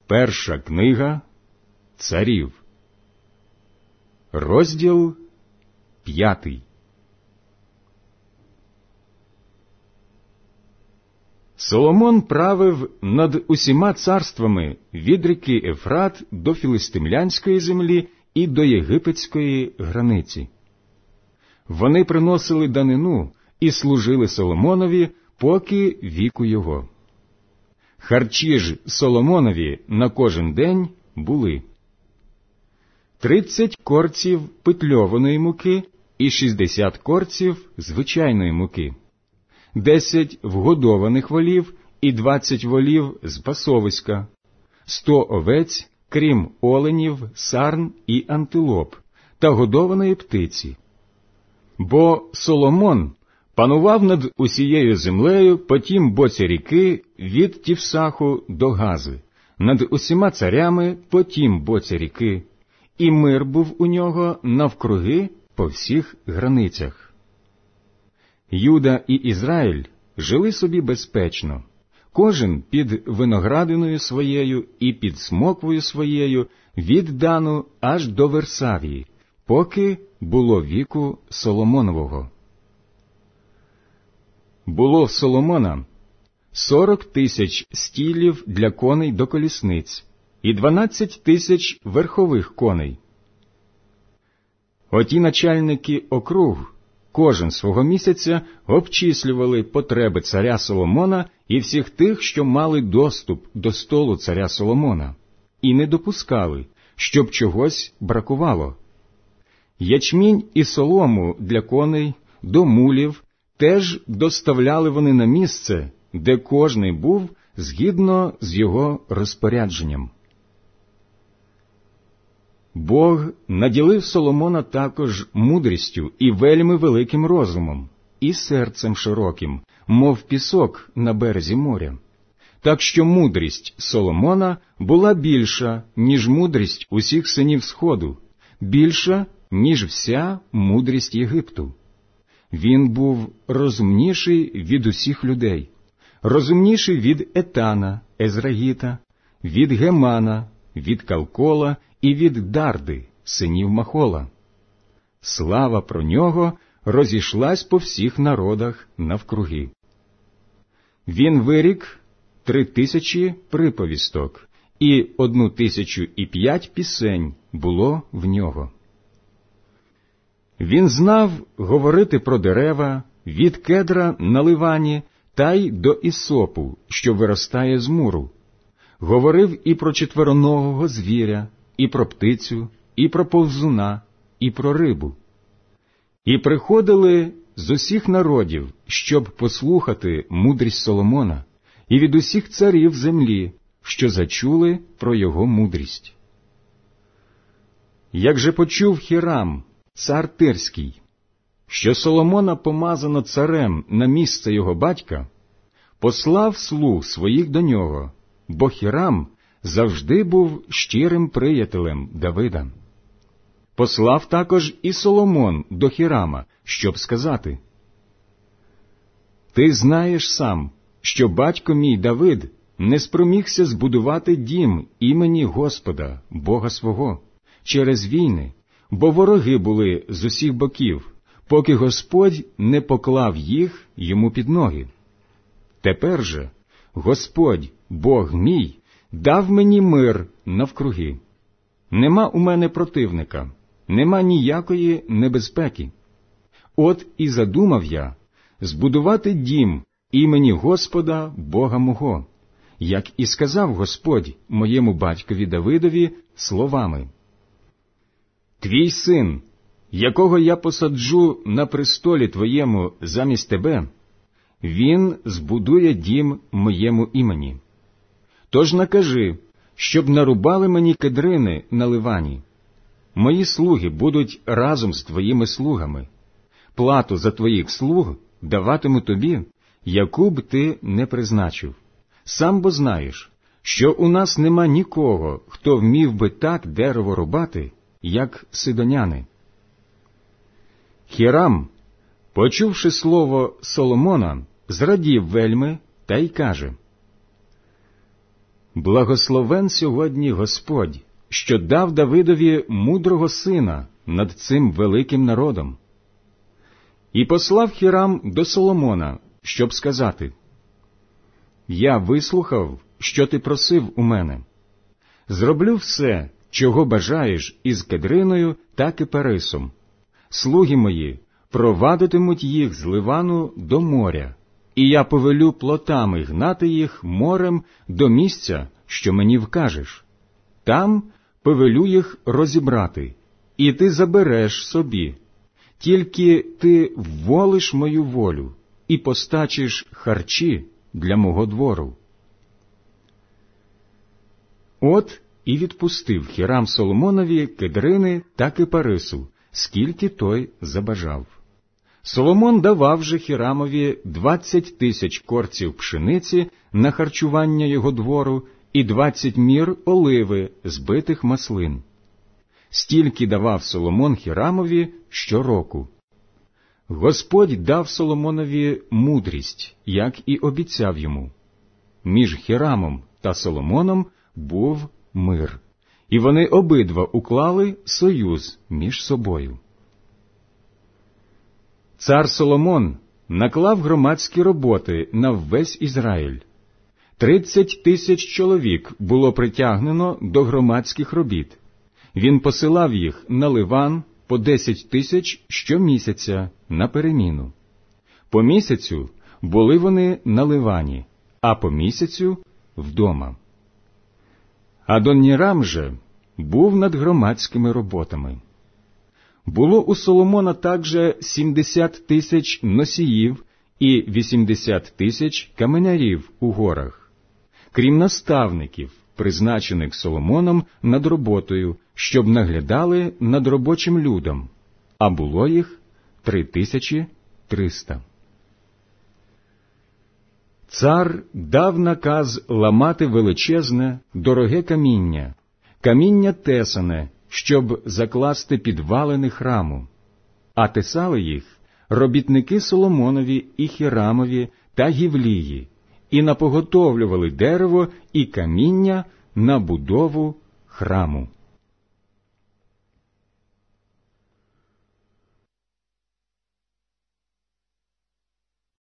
Перша книга Царів, розділ 5. Соломон правив над усіма царствами від ріки Ефрат до філистимлянської землі і до єгипетської границі. Вони приносили данину і служили Соломонові, поки віку його. Харчі ж Соломонові на кожен день були 30 корців питльованої муки і 60 корців звичайної муки, 10 вгодованих волів і 20 волів з пасовиська, 100 овець, крім оленів, сарн і антилоп, та годованої птиці. Бо Соломон панував над усією землею по тім боці ріки від Тівсаху до Гази, над усіма царями по тім боці ріки, і мир був у нього навкруги по всіх границях. Юда і Ізраїль жили собі безпечно, кожен під виноградиною своєю і під смоквою своєю від Дану аж до Версавії, поки було віку Соломонового. Було в Соломона 40 тисяч стілів для коней до колісниць і 12 тисяч верхових коней. Оті начальники округ кожен свого місяця обчислювали потреби царя Соломона і всіх тих, що мали доступ до столу царя Соломона, і не допускали, щоб чогось бракувало. Ячмінь і солому для коней, до мулів теж доставляли вони на місце, де кожний був згідно з його розпорядженням. Бог наділив Соломона також мудрістю і вельми великим розумом, і серцем широким, мов пісок на березі моря. Так що мудрість Соломона була більша, ніж мудрість усіх синів Сходу, більша, ніж вся мудрість Єгипту. Він був розумніший від усіх людей, розумніший від Етана, Езраїта, від Гемана, від Калкола і від Дарди, синів Махола. Слава про нього розійшлась по всіх народах навкруги. Він вирік 3000 приповісток, і 1005 пісень було в нього. Він знав говорити про дерева від кедра на Ливані та й до ісопу, що виростає з муру. Говорив і про четвероногого звіря, і про птицю, і про повзуна, і про рибу. І приходили з усіх народів, щоб послухати мудрість Соломона, і від усіх царів землі, що зачули про його мудрість. Як же почув Хірам, цар Тирський, що Соломона помазано царем на місце його батька, послав слуг своїх до нього, бо Хірам завжди був щирим приятелем Давида. Послав також і Соломон до Хірама, щоб сказати: «Ти знаєш сам, що батько мій Давид не спромігся збудувати дім імені Господа, Бога свого, через війни, бо вороги були з усіх боків, поки Господь не поклав їх йому під ноги. Тепер же Господь, Бог мій, дав мені мир навкруги. Нема у мене противника, нема ніякої небезпеки. От і задумав я збудувати дім імені Господа, Бога мого, як і сказав Господь моєму батькові Давидові словами: Твій син, якого я посаджу на престолі твоєму замість тебе, він збудує дім моєму імені. Тож накажи, щоб нарубали мені кедрини на Ливані. Мої слуги будуть разом з твоїми слугами. Плату за твоїх слуг даватиму тобі, яку б ти не призначив. Сам бо знаєш, що у нас нема нікого, хто вмів би так дерево рубати, як сидоняни». Хірам, почувши слово Соломона, зрадів вельми та й каже: Благословен сьогодні Господь, що дав Давидові мудрого сина над цим великим народом. І послав Хірам до Соломона, щоб сказати: «Я вислухав, що ти просив у мене. Зроблю все, чого бажаєш із Кедриною та Кипарисом. Слуги мої провадитимуть їх з Ливану до моря, і я повелю плотами гнати їх морем до місця, що мені вкажеш. Там повелю їх розібрати, і ти забереш собі. Тільки ти вволиш мою волю і постачиш харчі для мого двору». От і відпустив Хірам Соломонові Кедрини та Кипарису, скільки той забажав. Соломон давав же Хірамові 20 тисяч корців пшениці на харчування його двору і 20 мір оливи, збитих маслин. Стільки давав Соломон Хірамові щороку. Господь дав Соломонові мудрість, як і обіцяв йому. Між Хірамом та Соломоном був мир, і вони обидва уклали союз між собою. Цар Соломон наклав громадські роботи на весь Ізраїль. 30 тисяч чоловік було притягнено до громадських робіт. Він посилав їх на Ливан по 10 тисяч щомісяця на переміну. По місяцю були вони на Ливані, а по місяцю – вдома. Адонірам же був над громадськими роботами. Було у Соломона также 70 тисяч носіїв і 80 тисяч каменярів у горах, крім наставників, призначених Соломоном над роботою, щоб наглядали над робочим людом, а було їх 3300. Цар дав наказ ламати величезне, дороге каміння, каміння тесане, щоб закласти підвалини храму. А тесали їх робітники Соломонові і Хірамові та Гівлії, і напоготовлювали дерево і каміння на будову храму.